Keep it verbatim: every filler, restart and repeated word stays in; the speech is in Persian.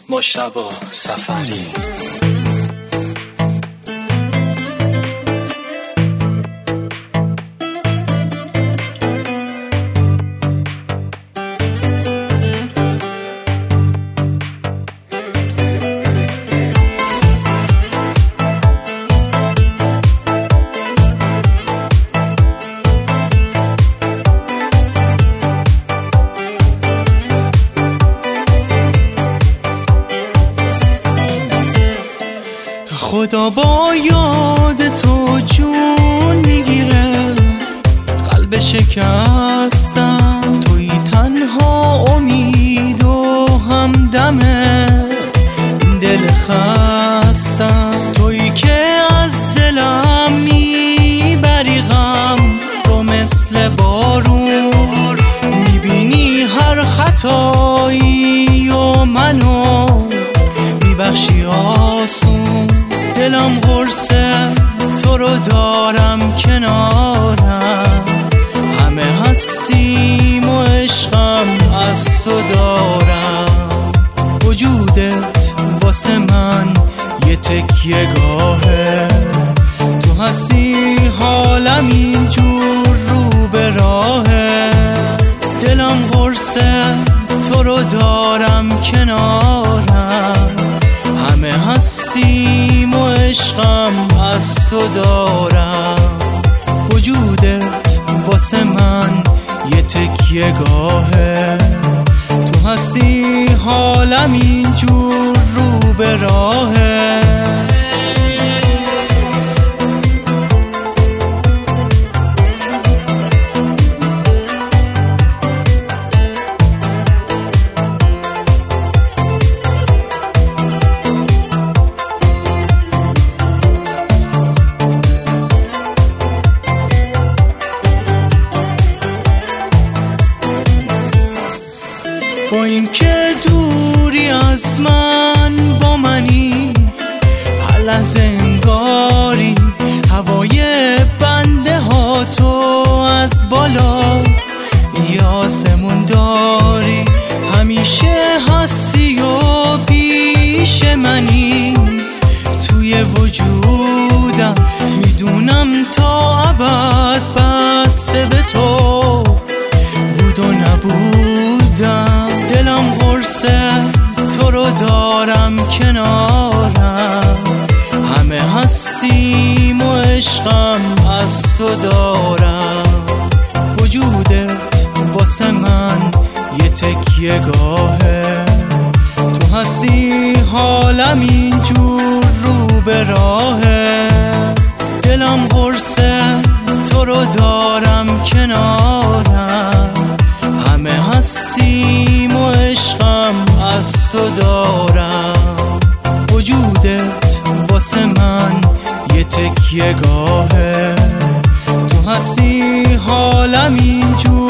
مجتبی سفری. خدا با یاد تو جون میگیره، قلب شکستم توی تنها امید و همدمه، دل خستم توی که از دلم میبری غم رو مثل بارون، میبینی هر خطایی و منو میبخشی آسون، دلم قرصه تو رو دارم کنارم، همه هستیم و عشقم از تو دارم، وجودت واسه من یه تکیه گاهه، تو هستی حالم اینجور رو به راهه، دلم قرصه تو رو دارم کنارم، همه هستیم و عشقم از تو دارم، وجودت واسه من یه تکیه گاهه، تو هستی حالم اینجور رو به راهه. با این که دوری از من با منی، هر لحظه انگاری هوای بنده ها تو از بالا یه آسمون داری، همیشه هستی و پیش منی توی وجودم، میدونم تا ابد بسته به تو بود و نبودم، دلم قرصه تو رو دارم کنارم، همه هستیم و عشقم از تو دارم، وجودت واسه من یه تکیه گاهه، تو هستی حالم اینجور رو به راهه، دلم قرصه تو رو دارم کنارم، همه هستیم و عشقم از تو دارم، وجودت واسه من یه تکیه گاهه، تو هستی حالم اینجور